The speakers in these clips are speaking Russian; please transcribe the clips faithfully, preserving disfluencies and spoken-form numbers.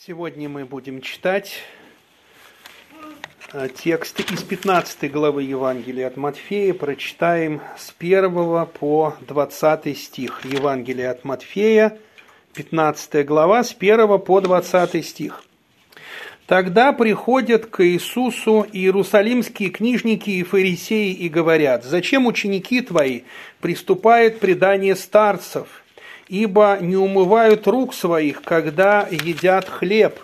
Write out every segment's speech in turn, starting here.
Сегодня мы будем читать текст из пятнадцатой главы Евангелия от Матфея. Прочитаем с первого по двадцатый стих. Евангелие от Матфея, пятнадцатая глава, с первого по двадцатый стих. «Тогда приходят к Иисусу иерусалимские книжники и фарисеи и говорят: зачем ученики твои приступают предание старцев? Ибо не умывают рук своих, когда едят хлеб.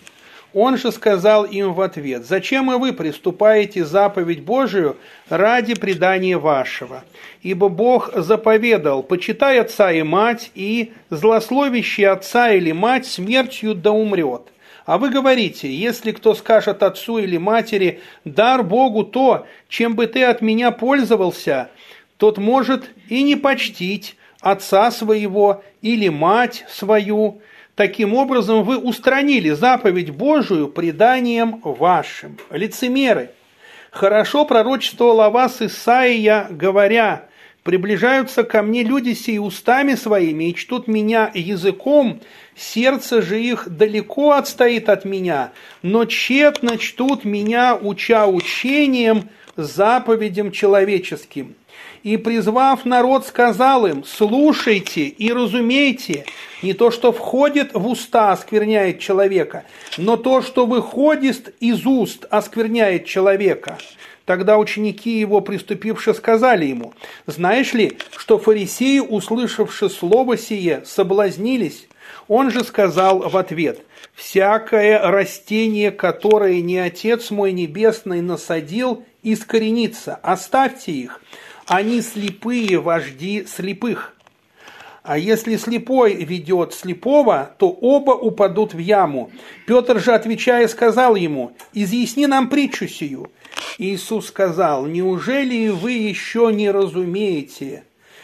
Он же сказал им в ответ: зачем и вы приступаете заповедь Божию ради предания вашего? Ибо Бог заповедал: почитай отца и мать, и злословящий отца или мать смертью да умрет. А вы говорите: если кто скажет отцу или матери: дар Богу то, чем бы ты от меня пользовался, тот может и не почтить отца своего или мать свою. Таким образом вы устранили заповедь Божию преданием вашим. Лицемеры! Хорошо пророчествовал о вас Исаия, говоря: приближаются ко мне люди сии устами своими и чтут меня языком, сердце же их далеко отстоит от меня, но тщетно чтут меня, уча учением, заповедям человеческим. И, призвав народ, сказал им: слушайте и разумейте, не то, что входит в уста, оскверняет человека, но то, что выходит из уст, оскверняет человека. Тогда ученики его, приступивши, сказали ему: знаешь ли, что фарисеи, услышавши слово сие, соблазнились? Он же сказал в ответ: всякое растение, которое не Отец мой Небесный насадил, искоренится, оставьте их. Они слепые вожди слепых. А если слепой ведет слепого, то оба упадут в яму. Петр же, отвечая, сказал ему: изъясни нам притчу сию. Иисус сказал: неужели вы еще не разумеете?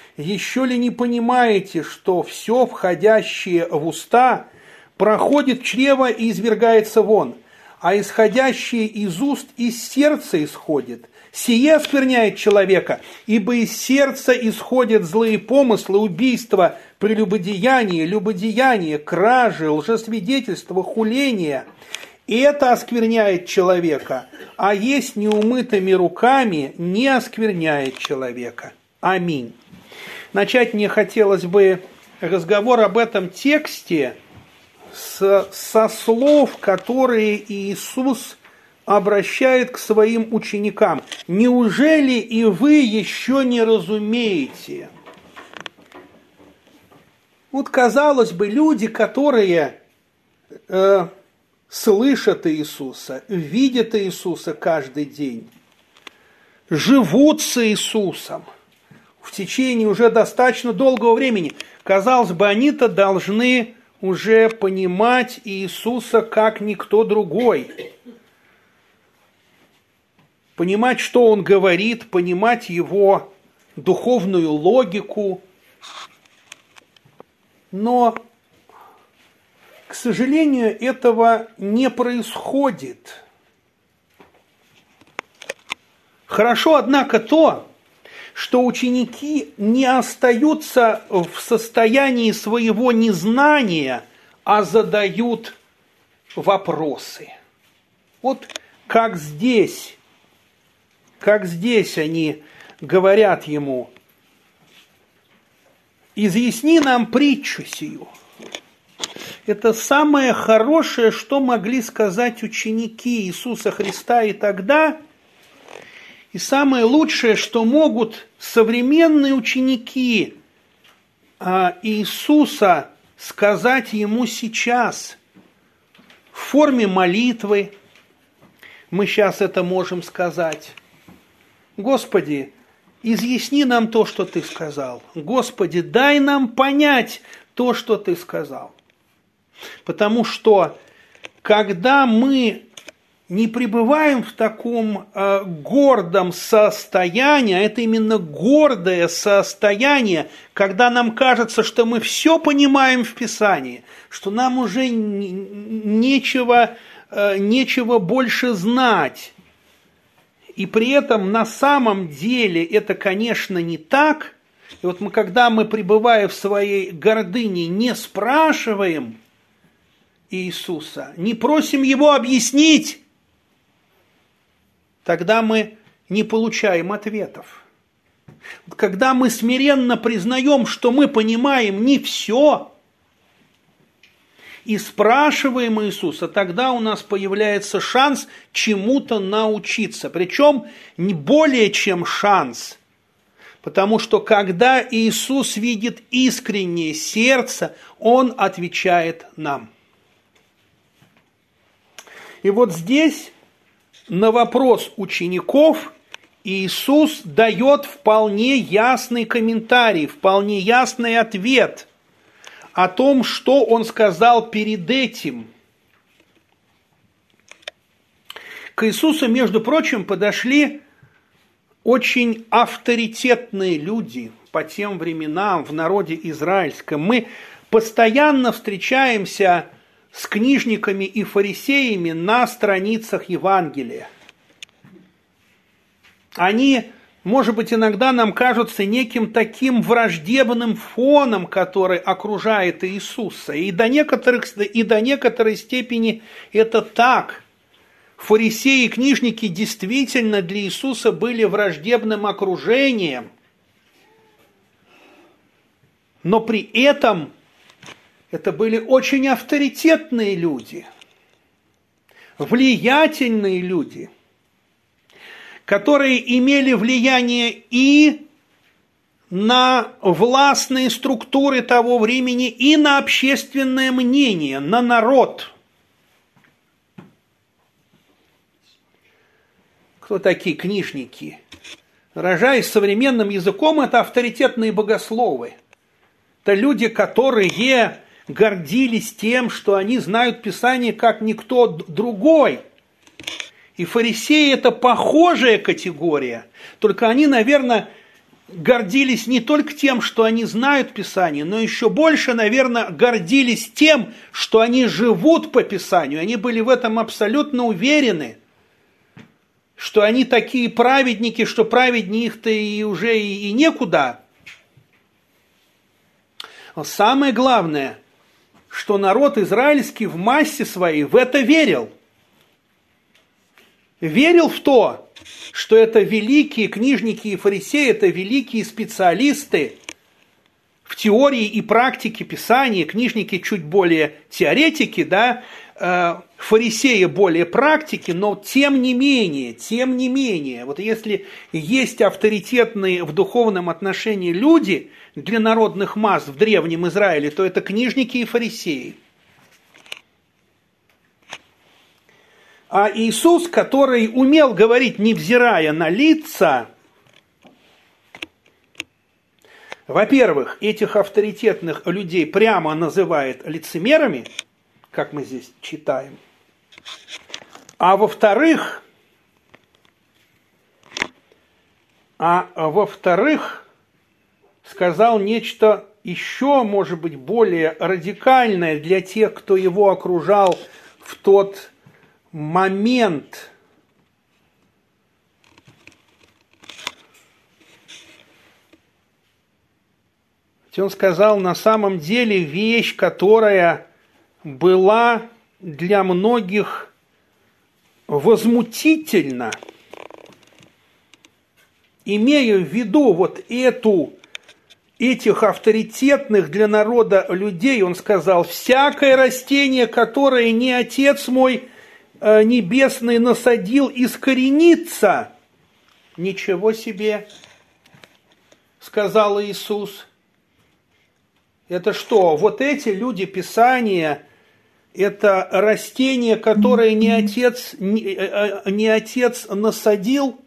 Еще ли не понимаете, что все, входящее в уста, проходит в чрево и извергается вон, а исходящее из уст из сердца исходит? Сие оскверняет человека, ибо из сердца исходят злые помыслы, убийства, прелюбодеяние, любодеяние, кражи, лжесвидетельство, хуление. И это оскверняет человека, а есть неумытыми руками не оскверняет человека. Аминь. Начать мне хотелось бы разговор об этом тексте с, со слов, которые Иисус обращает к своим ученикам. Неужели и вы еще не разумеете? Вот, казалось бы, люди, которые э, слышат Иисуса, видят Иисуса каждый день, живут с Иисусом в течение уже достаточно долгого времени. Казалось бы, они-то должны уже понимать Иисуса как никто другой. Понимать, что Он говорит, понимать Его духовную логику. Но, к сожалению, этого не происходит. Хорошо, однако, то, что ученики не остаются в состоянии своего незнания, а задают вопросы. Вот как здесь. Как здесь они говорят ему: изъясни нам притчу сию. Это самое хорошее, что могли сказать ученики Иисуса Христа и тогда, и самое лучшее, что могут современные ученики Иисуса сказать ему сейчас в форме молитвы. Мы сейчас это можем сказать. Господи, изъясни нам то, что Ты сказал. Господи, дай нам понять то, что Ты сказал. Потому что, когда мы не пребываем в таком э, гордом состоянии, а это именно гордое состояние, когда нам кажется, что мы все понимаем в Писании, что нам уже нечего, э, нечего больше знать, и при этом на самом деле это, конечно, не так. И вот мы, когда мы, пребывая в своей гордыне, не спрашиваем, Иисуса, не просим Его объяснить, тогда мы не получаем ответов. Когда мы смиренно признаем, что мы понимаем не все, и спрашиваем Иисуса, тогда у нас появляется шанс чему-то научиться. Причем не более чем шанс. Потому что когда Иисус видит искреннее сердце, Он отвечает нам. И вот здесь на вопрос учеников Иисус дает вполне ясный комментарий, вполне ясный ответ о том, что Он сказал перед этим. К Иисусу, между прочим, подошли очень авторитетные люди по тем временам в народе израильском. Мы постоянно встречаемся с книжниками и фарисеями на страницах Евангелия. Они, может быть, иногда нам кажутся неким таким враждебным фоном, который окружает Иисуса. И до, некоторых, и до некоторой степени это так. Фарисеи и книжники действительно для Иисуса были враждебным окружением. Но при этом это были очень авторитетные люди, влиятельные люди, которые имели влияние и на властные структуры того времени, и на общественное мнение, на народ. Кто такие книжники? Выражаясь современным языком, это авторитетные богословы. Это люди, которые гордились тем, что они знают Писание как никто другой. И фарисеи – это похожая категория, только они, наверное, гордились не только тем, что они знают Писание, но еще больше, наверное, гордились тем, что они живут по Писанию. Они были в этом абсолютно уверены, что они такие праведники, что праведнее их-то и уже и, и некуда. Самое главное, что народ израильский в массе своей в это верил. Верил в то, что это великие книжники и фарисеи, это великие специалисты в теории и практике Писания, книжники чуть более теоретики, да, фарисеи более практики, но тем не менее, тем не менее, вот если есть авторитетные в духовном отношении люди для народных масс в Древнем Израиле, то это книжники и фарисеи. А Иисус, который умел говорить, невзирая на лица, во-первых, этих авторитетных людей прямо называет лицемерами, как мы здесь читаем. А во-вторых, а во-вторых, сказал нечто еще, может быть, более радикальное для тех, кто его окружал в тот момент. Он сказал на самом деле вещь, которая была для многих возмутительна. Имея в виду вот эту, этих авторитетных для народа людей, он сказал: всякое растение, которое не Отец мой Небесный насадил, искоренится. Ничего себе, сказал Иисус. Это что, вот эти люди Писания, это растение, которое не Отец, не, не Отец насадил?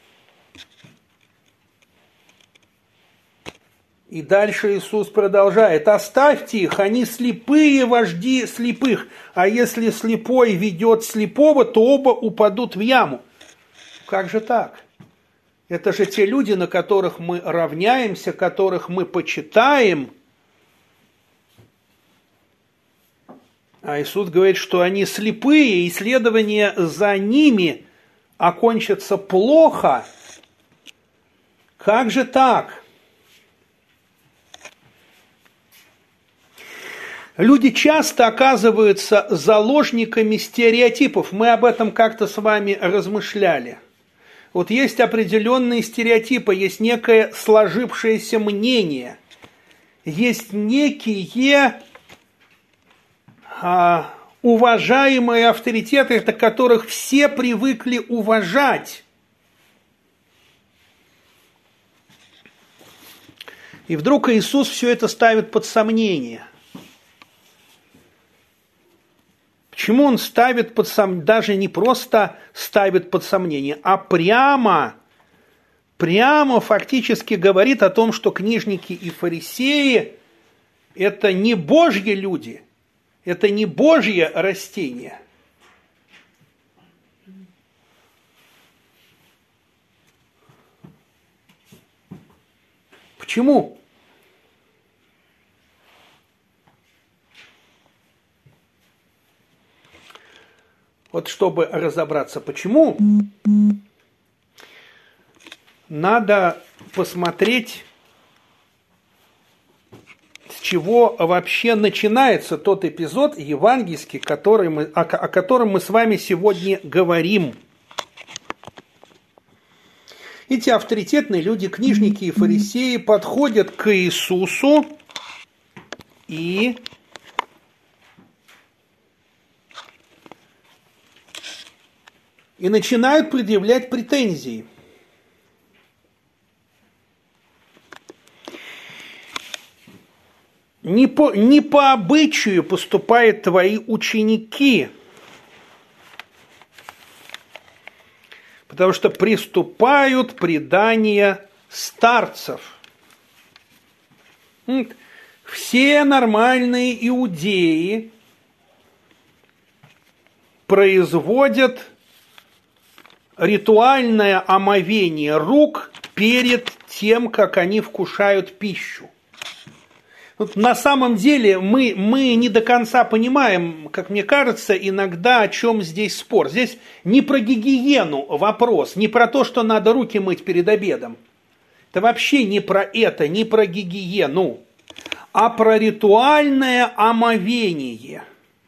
И дальше Иисус продолжает: оставьте их, они слепые вожди слепых, а если слепой ведет слепого, то оба упадут в яму. Как же так? Это же те люди, на которых мы равняемся, которых мы почитаем. А Иисус говорит, что они слепые, и следование за ними окончится плохо. Как же так? Люди часто оказываются заложниками стереотипов. Мы об этом как-то с вами размышляли. Вот есть определенные стереотипы, есть некое сложившееся мнение, есть некие а, уважаемые авторитеты, которых все привыкли уважать. И вдруг Иисус все это ставит под сомнение. Почему он ставит под сомнение, даже не просто ставит под сомнение, а прямо, прямо фактически говорит о том, что книжники и фарисеи – это не Божьи люди, это не Божье растение. Почему? Вот чтобы разобраться, почему, надо посмотреть, с чего вообще начинается тот эпизод евангельский, который мы, о, о котором мы с вами сегодня говорим. Эти авторитетные люди, книжники и фарисеи, подходят к Иисусу и и начинают предъявлять претензии. Не по, не по обычаю поступают твои ученики, потому что приступают предания старцев. Все нормальные иудеи производят ритуальное омовение рук перед тем, как они вкушают пищу. Вот на самом деле мы, мы не до конца понимаем, как мне кажется, иногда о чем здесь спор. Здесь не про гигиену вопрос, не про то, что надо руки мыть перед обедом. Это вообще не про это, не про гигиену, а про ритуальное омовение.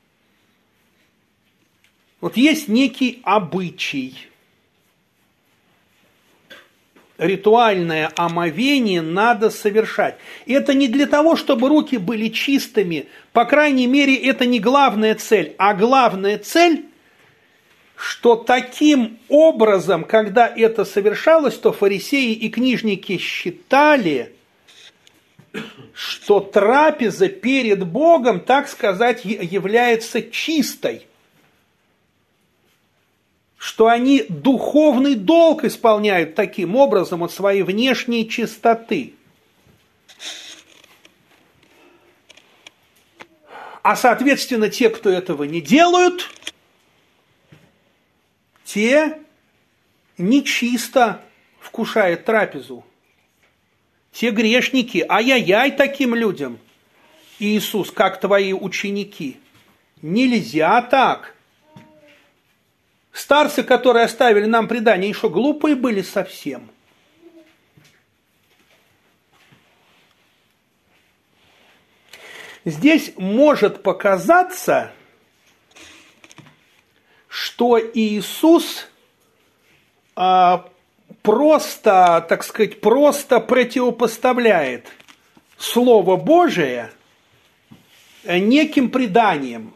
Вот есть некий обычай. Ритуальное омовение надо совершать. И это не для того, чтобы руки были чистыми. По крайней мере, это не главная цель. А главная цель, что таким образом, когда это совершалось, то фарисеи и книжники считали, что трапеза перед Богом, так сказать, является чистой. Что они духовный долг исполняют таким образом от своей внешней чистоты. А соответственно, те, кто этого не делают, те нечисто вкушают трапезу. Те грешники, ай-яй-яй таким людям, Иисус, как твои ученики. Нельзя так. Старцы, которые оставили нам предание, еще глупые были совсем. Здесь может показаться, что Иисус а, просто, так сказать, просто противопоставляет Слово Божие неким преданиям.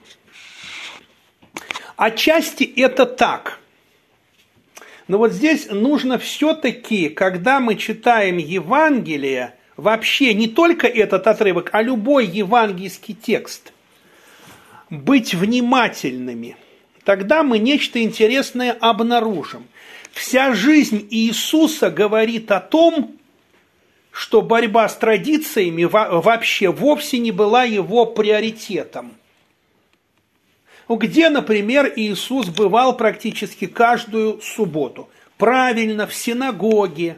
Отчасти это так. Но вот здесь нужно все-таки, когда мы читаем Евангелие, вообще не только этот отрывок, а любой евангельский текст, быть внимательными. Тогда мы нечто интересное обнаружим. Вся жизнь Иисуса говорит о том, что борьба с традициями вообще вовсе не была его приоритетом. Где, например, Иисус бывал практически каждую субботу? Правильно, в синагоге.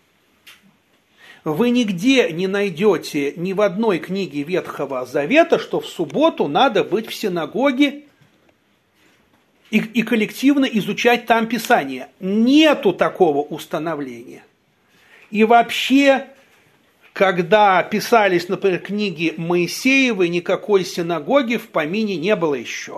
Вы нигде не найдете ни в одной книге Ветхого Завета, что в субботу надо быть в синагоге и, и коллективно изучать там Писание. Нету такого установления. И вообще когда писались, например, книги Моисеевы, никакой синагоги в помине не было еще.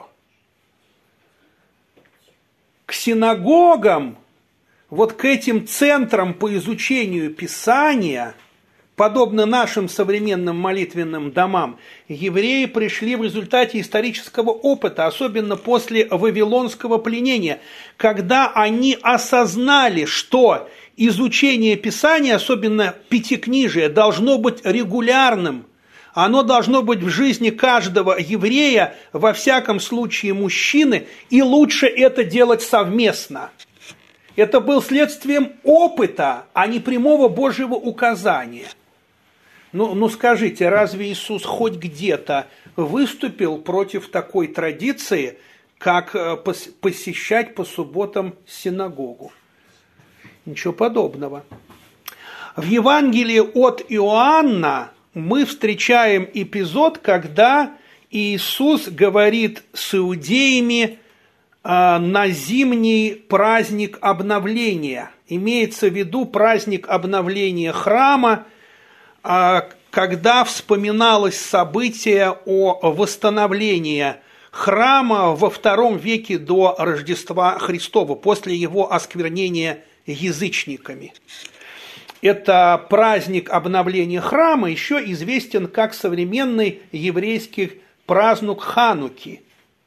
К синагогам, вот к этим центрам по изучению Писания, подобно нашим современным молитвенным домам, евреи пришли в результате исторического опыта, особенно после Вавилонского пленения, когда они осознали, что изучение Писания, особенно Пятикнижия, должно быть регулярным. Оно должно быть в жизни каждого еврея, во всяком случае мужчины, и лучше это делать совместно. Это был следствием опыта, а не прямого Божьего указания. Ну, ну скажите, разве Иисус хоть где-то выступил против такой традиции, как посещать по субботам синагогу? Ничего подобного. В Евангелии от Иоанна мы встречаем эпизод, когда Иисус говорит с иудеями э, на зимний праздник обновления. Имеется в виду праздник обновления храма, э, когда вспоминалось событие о восстановлении храма во втором веке до Рождества Христова, после его осквернения язычниками. Это праздник обновления храма, еще известен как современный еврейский праздник Хануки.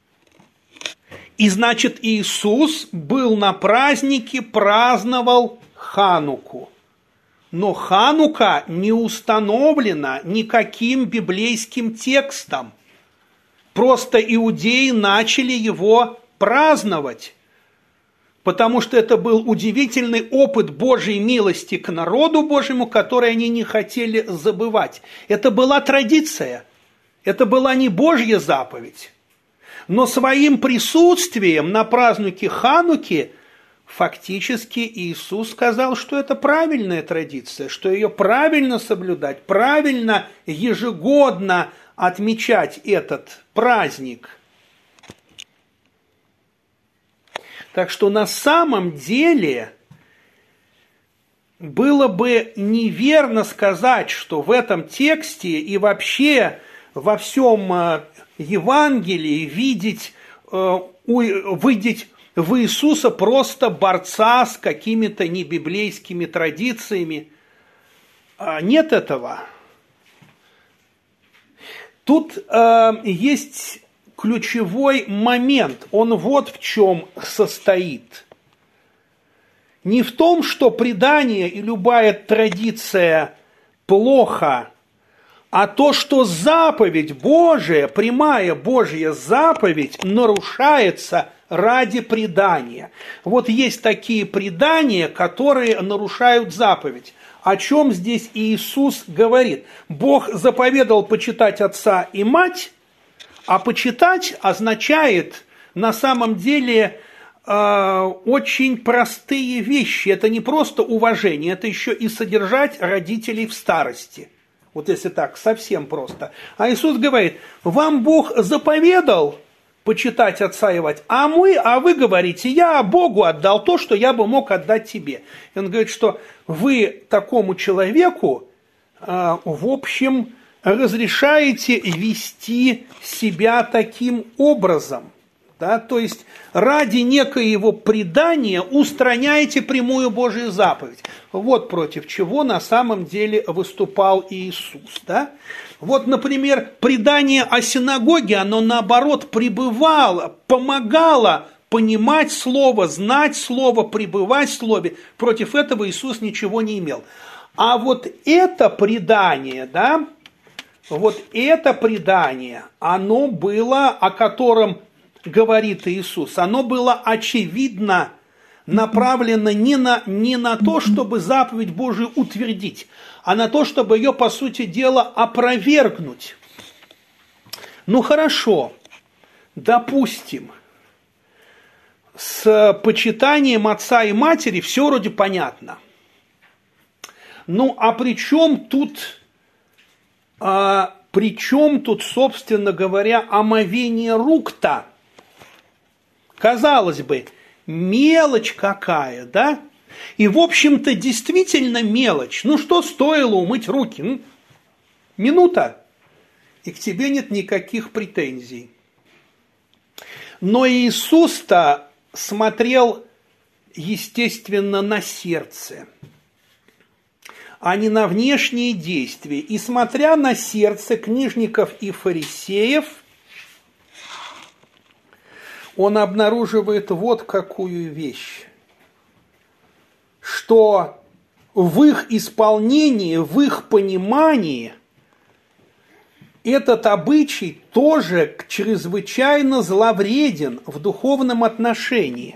И значит, Иисус был на празднике, праздновал Хануку. Но Ханука не установлена никаким библейским текстом. Просто иудеи начали его праздновать. Потому что это был удивительный опыт Божьей милости к народу Божьему, который они не хотели забывать. Это была традиция, это была не Божья заповедь. Но своим присутствием на празднике Хануки фактически Иисус сказал, что это правильная традиция, что ее правильно соблюдать, правильно ежегодно отмечать этот праздник. Так что на самом деле было бы неверно сказать, что в этом тексте и вообще во всем Евангелии видеть, видеть в Иисуса просто борца с какими-то небиблейскими традициями. Нет этого. Тут э, есть ключевой момент, он вот в чем состоит. Не в том, что предание и любая традиция плохо, а то, что заповедь Божия, прямая Божья заповедь, нарушается ради предания. Вот есть такие предания, которые нарушают заповедь. О чем здесь Иисус говорит? Бог заповедал почитать отца и мать, а почитать означает на самом деле э, очень простые вещи. Это не просто уважение, это еще и содержать родителей в старости. Вот если так, совсем просто. А Иисус говорит, вам Бог заповедал почитать отца и мать, а, мы, а вы говорите, я Богу отдал то, что я бы мог отдать тебе. И он говорит, что вы такому человеку, э, в общем, разрешаете вести себя таким образом. Да? То есть ради некоего предания устраняете прямую Божию заповедь. Вот против чего на самом деле выступал Иисус. Да? Вот, например, предание о синагоге, оно наоборот пребывало, помогало понимать слово, знать слово, пребывать в слове. Против этого Иисус ничего не имел. А вот это предание, да, вот это предание, оно было, о котором говорит Иисус, оно было очевидно направлено не на, не на то, чтобы заповедь Божию утвердить, а на то, чтобы ее, по сути дела, опровергнуть. Ну хорошо, допустим, с почитанием отца и матери все вроде понятно. Ну а при чем тут... А при чем тут, собственно говоря, омовение рук-то? Казалось бы, мелочь какая, да? И, в общем-то, действительно мелочь. Ну, что стоило умыть руки? Ну, минута, и к тебе нет никаких претензий. Но Иисус-то смотрел, естественно, на сердце, а не на внешние действия. И смотря на сердце книжников и фарисеев, он обнаруживает вот какую вещь, что в их исполнении, в их понимании этот обычай тоже чрезвычайно зловреден в духовном отношении.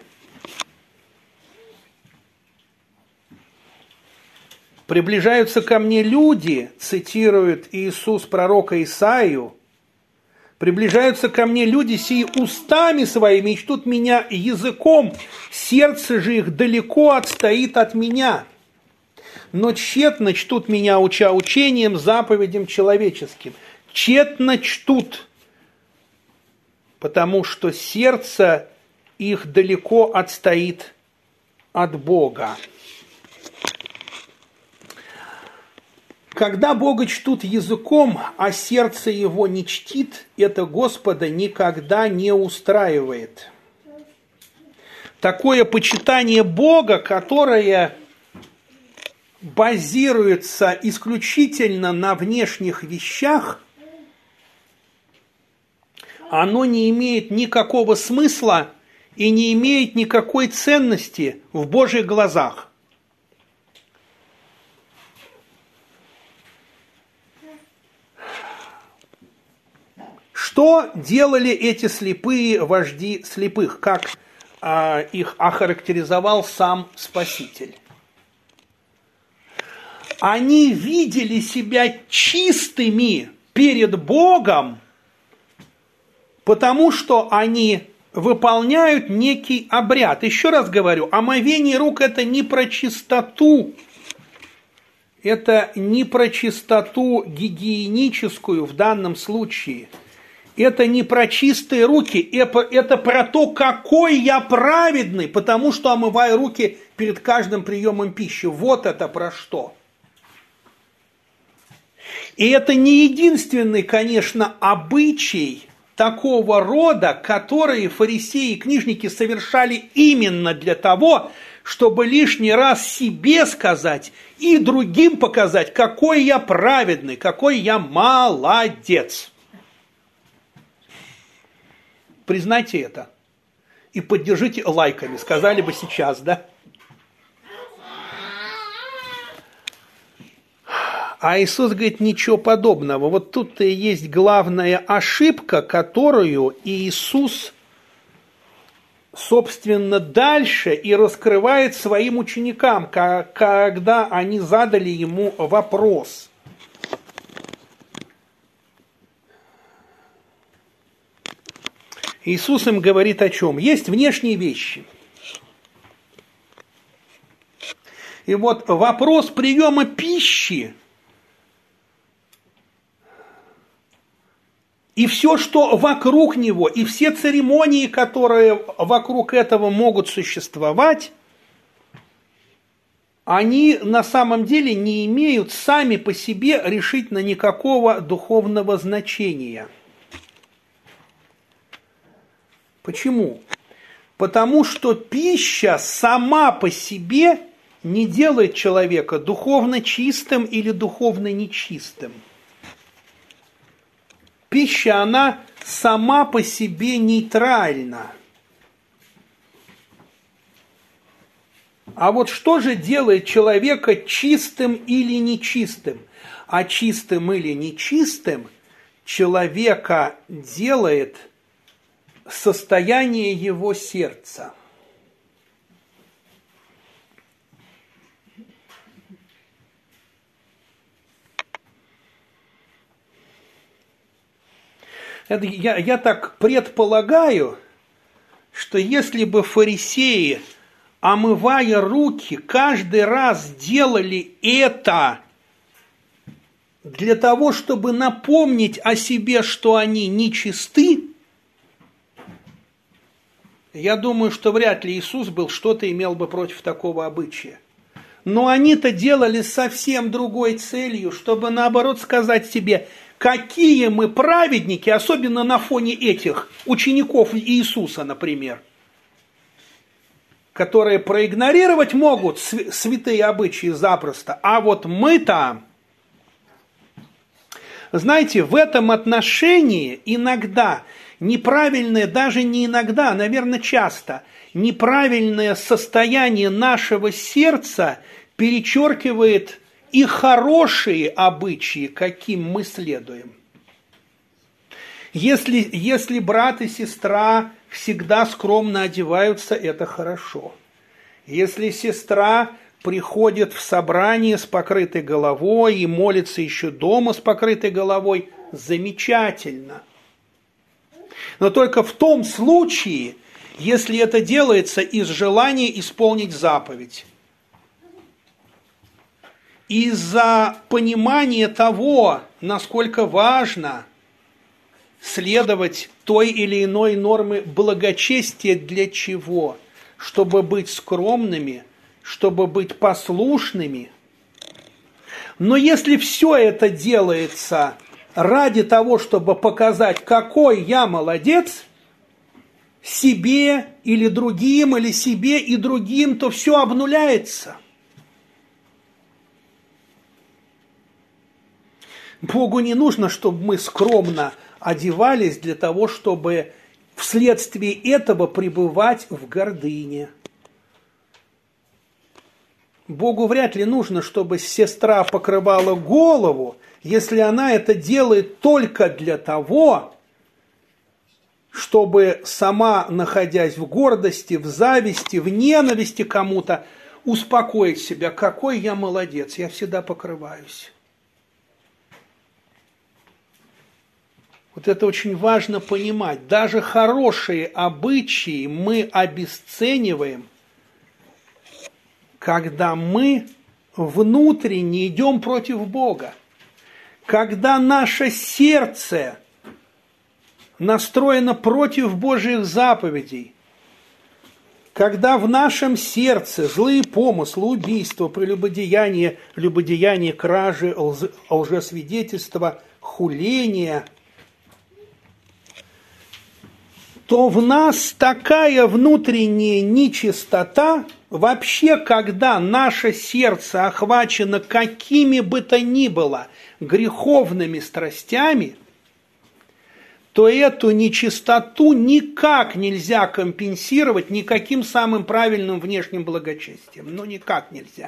«Приближаются ко мне люди», цитирует Иисус пророка Исаию, «приближаются ко мне люди сии устами своими и чтут меня языком, сердце же их далеко отстоит от меня, но тщетно чтут меня, уча учением, заповедям человеческим». Тщетно чтут, потому что сердце их далеко отстоит от Бога. Когда Бога чтут языком, а сердце его не чтит, это Господа никогда не устраивает. Такое почитание Бога, которое базируется исключительно на внешних вещах, оно не имеет никакого смысла и не имеет никакой ценности в Божьих глазах. Что делали эти слепые вожди слепых, как а, их охарактеризовал сам Спаситель? Они видели себя чистыми перед Богом, потому что они выполняют некий обряд. Еще раз говорю, омовение рук – это не про чистоту, это не про чистоту гигиеническую в данном случае. Это не про чистые руки, это про то, какой я праведный, потому что омываю руки перед каждым приемом пищи. Вот это про что. И это не единственный, конечно, обычай такого рода, которые фарисеи и книжники совершали именно для того, чтобы лишний раз себе сказать и другим показать, какой я праведный, какой я молодец. Признайте это и поддержите лайками, сказали бы сейчас, да? А Иисус говорит, ничего подобного. Вот тут-то и есть главная ошибка, которую Иисус, собственно, дальше и раскрывает своим ученикам, когда они задали ему вопрос. Иисус им говорит о чем? Есть внешние вещи. И вот вопрос приема пищи и все, что вокруг него, и все церемонии, которые вокруг этого могут существовать, они на самом деле не имеют сами по себе решительно никакого духовного значения. Почему? Потому что пища сама по себе не делает человека духовно чистым или духовно нечистым. Пища, она сама по себе нейтральна. А вот что же делает человека чистым или нечистым? А чистым или нечистым человека делает состояние его сердца. Это я, я так предполагаю, что если бы фарисеи, омывая руки, каждый раз делали это для того, чтобы напомнить о себе, что они нечисты, Я думаю, что вряд ли Иисус был что-то имел бы против такого обычая. Но они-то делали совсем другой целью, чтобы наоборот сказать себе, какие мы праведники, особенно на фоне этих учеников Иисуса, например, которые проигнорировать могут святые обычаи запросто, а вот мы-то, знаете, в этом отношении иногда неправильное, даже не иногда, а, наверное, часто, неправильное состояние нашего сердца перечеркивает и хорошие обычаи, каким мы следуем. Если, если брат и сестра всегда скромно одеваются, это хорошо. Если сестра приходит в собрание с покрытой головой и молится еще дома с покрытой головой, замечательно. Но только в том случае, если это делается из желания исполнить заповедь. Из-за понимания того, насколько важно следовать той или иной норме благочестия для чего? Чтобы быть скромными, чтобы быть послушными. Но если все это делается ради того, чтобы показать, какой я молодец, себе или другим, или себе и другим, то все обнуляется. Богу не нужно, чтобы мы скромно одевались для того, чтобы вследствие этого пребывать в гордыне. Богу вряд ли нужно, чтобы сестра покрывала голову, если она это делает только для того, чтобы сама, находясь в гордости, в зависти, в ненависти к кому-то, успокоить себя, какой я молодец, я всегда покрываюсь. Вот это очень важно понимать. Даже хорошие обычаи мы обесцениваем, когда мы внутренне идем против Бога. Когда наше сердце настроено против Божьих заповедей, когда в нашем сердце злые помыслы, убийства, прелюбодеяние, любодеяние, кражи, лжесвидетельство, хуление, то в нас такая внутренняя нечистота, вообще, когда наше сердце охвачено какими бы то ни было греховными страстями, то эту нечистоту никак нельзя компенсировать никаким самым правильным внешним благочестием. Ну, никак нельзя.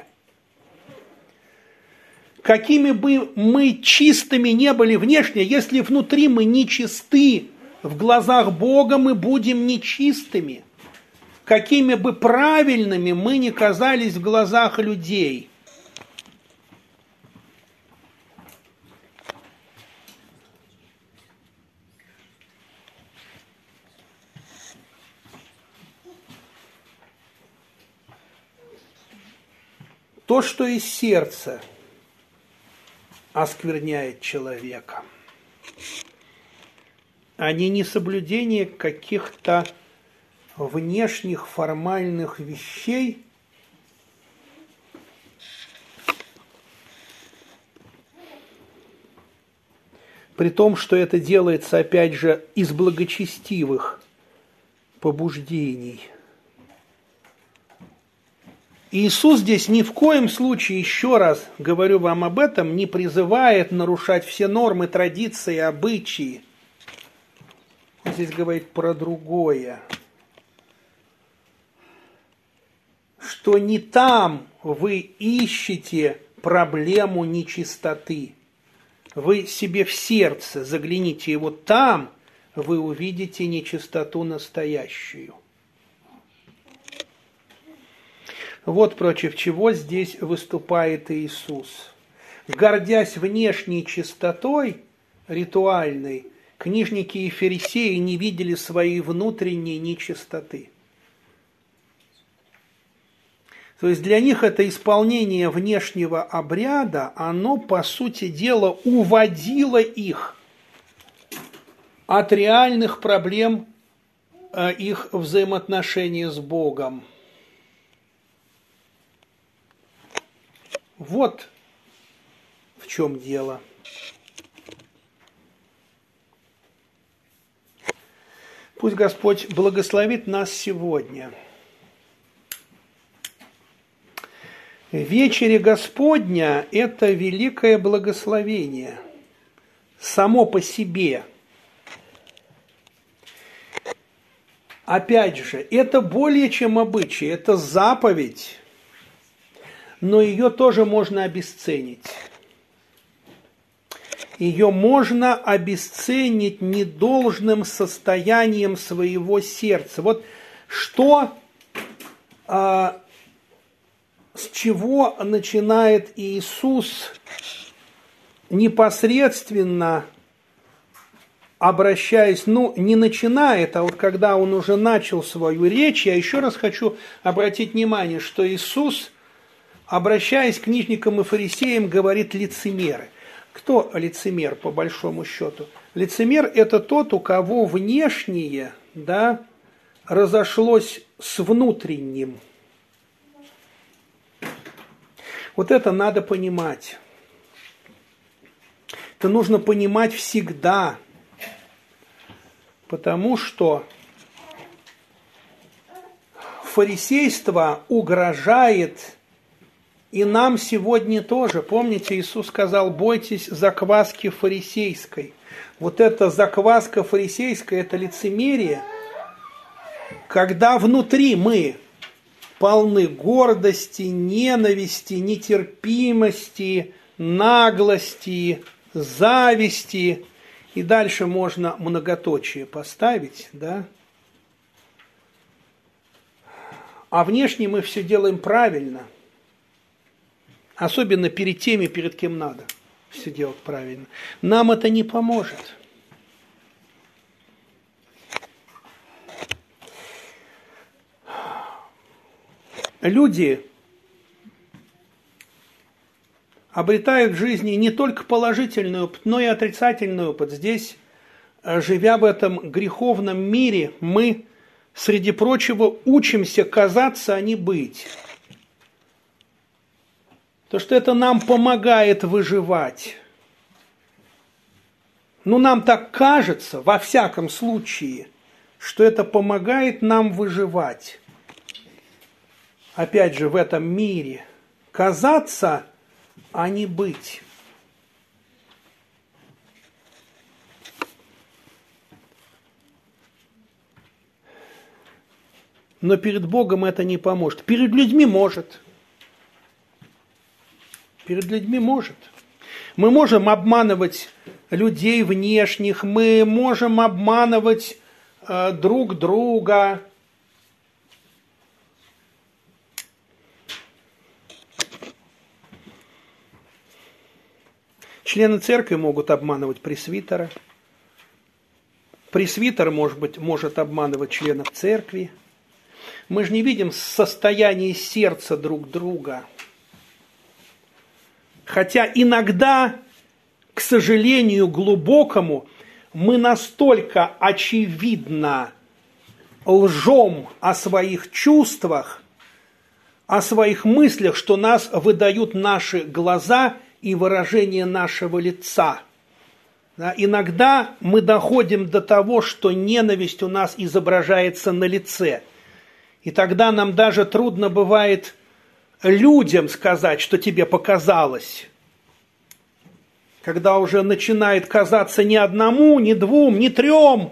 Какими бы мы чистыми не были внешне, если внутри мы нечисты, в глазах Бога мы будем нечистыми. Какими бы правильными мы ни казались в глазах людей. То, что из сердца оскверняет человека, а не несоблюдение каких-то внешних формальных вещей, при том, что это делается, опять же, из благочестивых побуждений. Иисус здесь ни в коем случае, еще раз говорю вам об этом, не призывает нарушать все нормы, традиции, обычаи. Он здесь говорит про другое. Что не там вы ищете проблему нечистоты. Вы себе в сердце загляните, и вот там вы увидите нечистоту настоящую. Вот против чего здесь выступает Иисус. Гордясь внешней чистотой ритуальной, книжники и фарисеи не видели своей внутренней нечистоты. То есть для них это исполнение внешнего обряда, оно, по сути дела, уводило их от реальных проблем их взаимоотношения с Богом. Вот в чем дело. Пусть Господь благословит нас сегодня. Вечеря Господня – это великое благословение само по себе. Опять же, это более чем обычай, это заповедь, но ее тоже можно обесценить. Ее можно обесценить недолжным состоянием своего сердца. Вот что, а, с чего начинает Иисус непосредственно, обращаясь, ну, не начинает, а вот когда он уже начал свою речь, я еще раз хочу обратить внимание, что Иисус, обращаясь к книжникам и фарисеям, говорит лицемеры. Кто лицемер, по большому счету? Лицемер – это тот, у кого внешнее, да, разошлось с внутренним. Вот это надо понимать. Это нужно понимать всегда, потому что фарисейство угрожает и нам сегодня тоже. Помните, Иисус сказал: бойтесь закваски фарисейской. Вот эта закваска фарисейская – это лицемерие, когда внутри мы полны гордости, ненависти, нетерпимости, наглости, зависти. И дальше можно многоточие поставить, да? А внешне мы все делаем правильно. Особенно перед теми, перед кем надо все делать правильно. Нам это не поможет. Люди обретают в жизни не только положительный опыт, но и отрицательный опыт. Здесь, живя в этом греховном мире, мы, среди прочего, учимся казаться, а не быть. То, что это нам помогает выживать. Ну, нам так кажется, во всяком случае, что это помогает нам выживать. Опять же, в этом мире. Казаться, а не быть. Но перед Богом это не поможет. Перед людьми может. Перед людьми может. Мы можем обманывать людей внешних, мы можем обманывать э, друг друга. Члены церкви могут обманывать пресвитера. Пресвитер, может быть, может обманывать членов церкви. Мы же не видим состояние сердца друг друга. Хотя иногда, к сожалению, глубокому, мы настолько очевидно лжем о своих чувствах, о своих мыслях, что нас выдают наши глаза и выражение нашего лица. Да, иногда мы доходим до того, что ненависть у нас изображается на лице. И тогда нам даже трудно бывает людям сказать, что тебе показалось. Когда уже начинает казаться ни одному, ни двум, ни трем.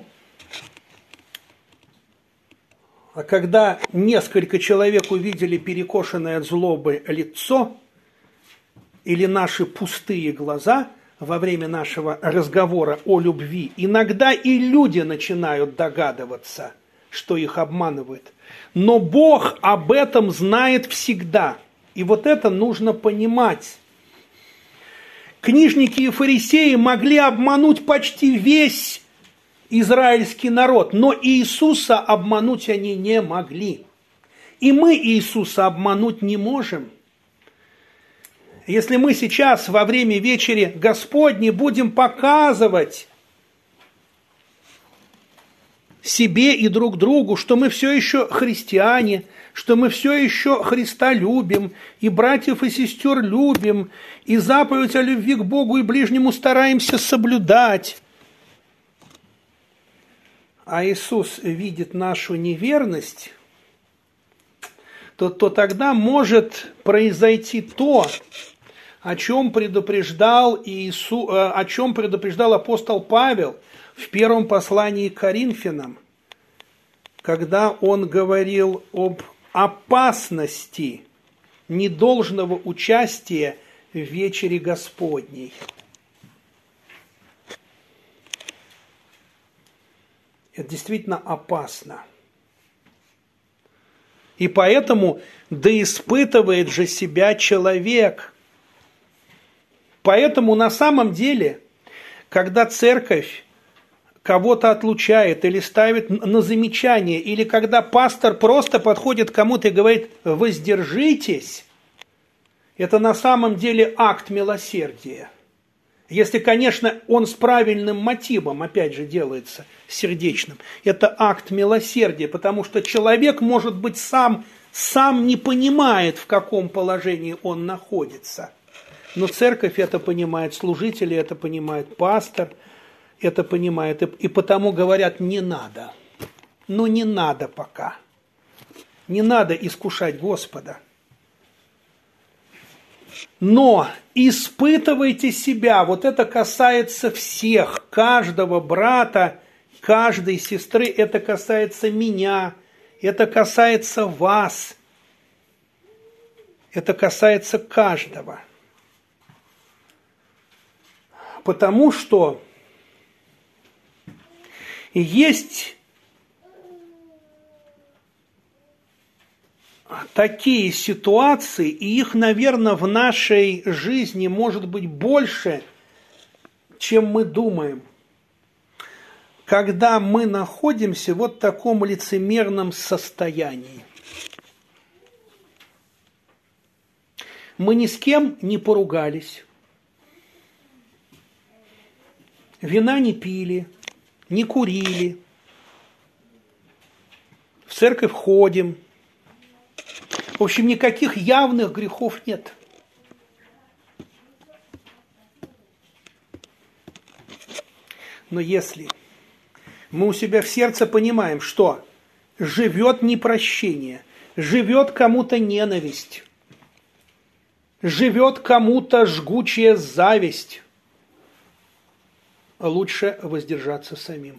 А когда несколько человек увидели перекошенное от злобы лицо или наши пустые глаза во время нашего разговора о любви, иногда и люди начинают догадываться, что их обманывают. Но Бог об этом знает всегда. И вот это нужно понимать. Книжники и фарисеи могли обмануть почти весь израильский народ, но Иисуса обмануть они не могли. И мы Иисуса обмануть не можем. Если мы сейчас во время вечери Господней будем показывать себе и друг другу, что мы все еще христиане, что мы все еще Христа любим, и братьев и сестер любим, и заповедь о любви к Богу и ближнему стараемся соблюдать. А Иисус видит нашу неверность, то, то тогда может произойти то, о чем предупреждал Иисус, о чем предупреждал апостол Павел в первом послании к Коринфянам, когда он говорил об опасности недолжного участия в вечере Господней. Это действительно опасно. И поэтому да испытывает же себя человек. Поэтому на самом деле, когда церковь кого-то отлучает или ставит на замечание, или когда пастор просто подходит к кому-то и говорит «воздержитесь», это на самом деле акт милосердия. Если, конечно, он с правильным мотивом, опять же, делается сердечным, это акт милосердия, потому что человек, может быть, сам, сам не понимает, в каком положении он находится. Но церковь это понимает, служители это понимают, пастор это понимает, и, и потому говорят, не надо. Ну, не надо пока. Не надо искушать Господа. Но испытывайте себя, вот это касается всех, каждого брата, каждой сестры, это касается меня, это касается вас, это касается каждого. Потому что есть такие ситуации, и их, наверное, в нашей жизни может быть больше, чем мы думаем, когда мы находимся вот в таком лицемерном состоянии. Мы ни с кем не поругались, вина не пили, не курили, в церковь ходим. В общем, никаких явных грехов нет. Но если мы у себя в сердце понимаем, что живет непрощение, живет кому-то ненависть, живет кому-то жгучая зависть, лучше воздержаться самим.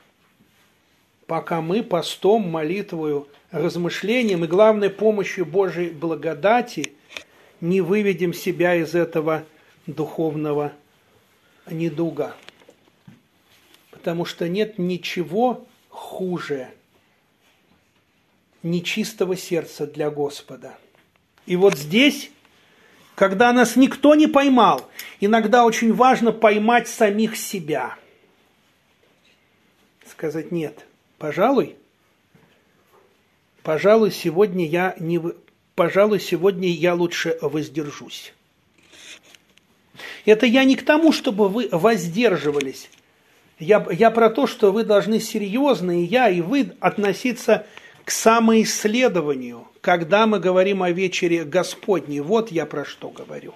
Пока мы постом, молитвою, размышлением и, главной, помощью Божьей благодати не выведем себя из этого духовного недуга. Потому что нет ничего хуже нечистого сердца для Господа. И вот здесь, когда нас никто не поймал, иногда очень важно поймать самих себя. Сказать нет, пожалуй, Пожалуй, сегодня я не, пожалуй, сегодня я лучше воздержусь. Это я не к тому, чтобы вы воздерживались. Я, я про то, что вы должны серьезно, и я, и вы, относиться к самоисследованию, когда мы говорим о вечере Господней. Вот я про что говорю.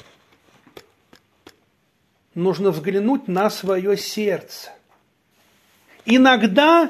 Нужно взглянуть на свое сердце. Иногда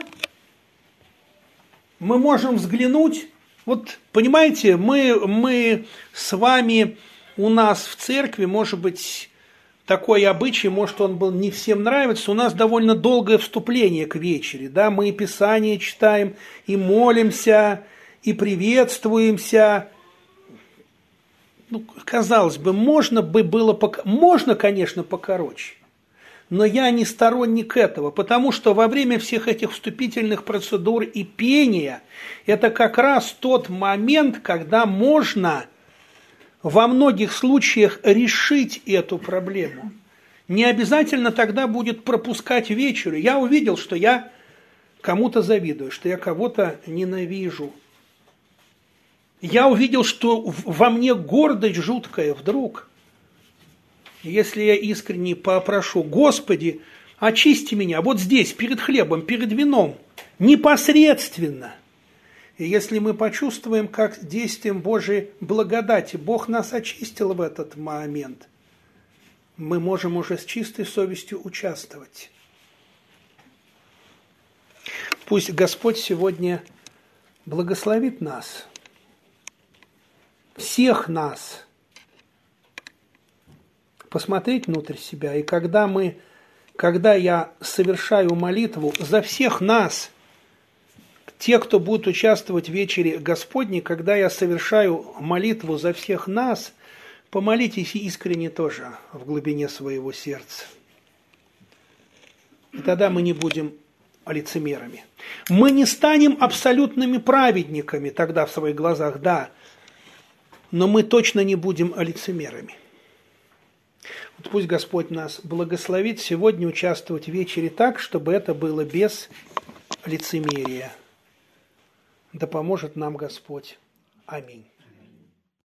мы можем взглянуть, вот понимаете, мы, мы с вами, у нас в церкви, может быть, такой обычай, может, он был не всем нравится, у нас довольно долгое вступление к вечере, да, мы и Писание читаем, и молимся, и приветствуемся. Ну, казалось бы, можно бы было, можно, конечно, покороче. Но я не сторонник этого, потому что во время всех этих вступительных процедур и пения это как раз тот момент, когда можно во многих случаях решить эту проблему. Не обязательно тогда будет пропускать вечерю. Я увидел, что я кому-то завидую, что я кого-то ненавижу. Я увидел, что во мне гордость жуткая вдруг. Если я искренне попрошу, Господи, очисти меня вот здесь, перед хлебом, перед вином, непосредственно. И если мы почувствуем, как действием Божией благодати Бог нас очистил в этот момент, мы можем уже с чистой совестью участвовать. Пусть Господь сегодня благословит нас, всех нас, посмотреть внутрь себя. И когда мы, когда я совершаю молитву за всех нас, те, кто будут участвовать в вечере Господней, когда я совершаю молитву за всех нас, помолитесь искренне тоже в глубине своего сердца. И тогда мы не будем лицемерами. Мы не станем абсолютными праведниками тогда в своих глазах, да, но мы точно не будем лицемерами. Вот пусть Господь нас благословит сегодня участвовать в вечере так, чтобы это было без лицемерия. Да поможет нам Господь. Аминь.